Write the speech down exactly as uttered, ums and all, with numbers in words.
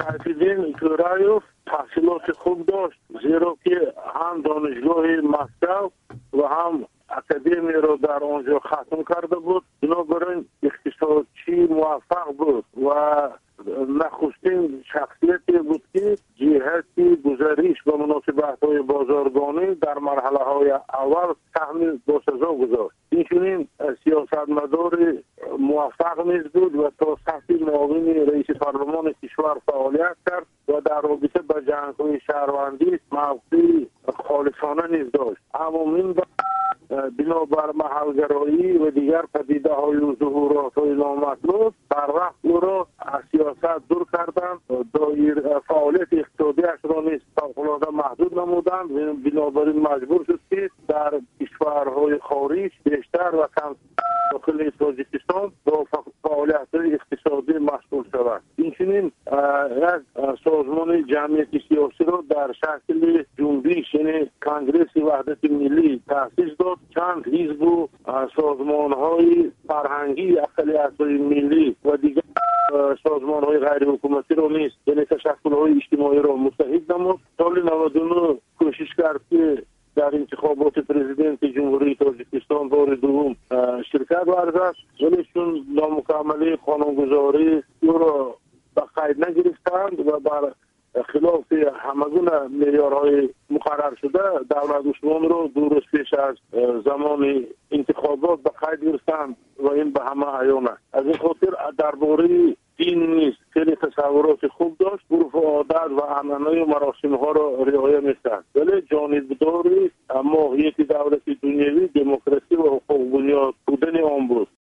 سیف‌الدین تورایوف تحصیلات خوب داشت، زیرا که هم دانشگاه مسکو و هم اکادمی رو در آنجا ختم کرده بود. بنابراین اقتصادچی موفق بود و نخستین شخصیتی بود که جهتی گزارش و مناسبت‌های بازرگانی در مرحله‌های اول تحمیل با سزا گذاشت. اینچنین سیاستمدار موفق نیز بود و تا سطح معاون رئیس پارلمان کشور فعالیت کرد و در رابطه با جنگ‌های شهروندی موقعی خالصانه نیز داشت. عموماً بنابر محلگرایی و دیگر پدیده های و ظهورات های نامطلوب بر وقت او را از سیاست دور کردند، دایر فعالیت اقتصادی اش را نیز فوق‌العاده محدود نمودند. بنابراین مجبور شد که در کشورهای خارج بیشتر و کم داخل تاجیکستان با فعالیت اقتصادی مشغول شود. اینچنین یک سازمان جمعیت سیاسی را در شکل جنبش یعنی کنگره وحدت ملی تأسیس داد. چند حزب و سازمان‌های فرهنگی اقلیت‌های ملی و دیگر سازمان‌های غیر حکومتی را نیز یعنی تشکل‌های اجتماعی را متحد نمود. سال نود و نه کوشش کرد که در انتخابات پرزیدنت جمهوری تاجیکستان بار دوم شرکت ورزد، ولی چون نامکملی قانونگذاری او را به قید نگرفتند و بر خلاف همگونه معیارهای مقرر شده دولت عثمانی را دو روز پیش از زمان انتخابات به قید گرفتند و این به همه عیان است. از این خاطر درباره دین نیست خیلی تصورات خوب داشت، عرف و عادت و عنعنه و مراسم ها را رعایت می‌کرد، ولی جانبداری ماهیت دولت دنیوی دموکراسی و حقوق بنیاد بودن آن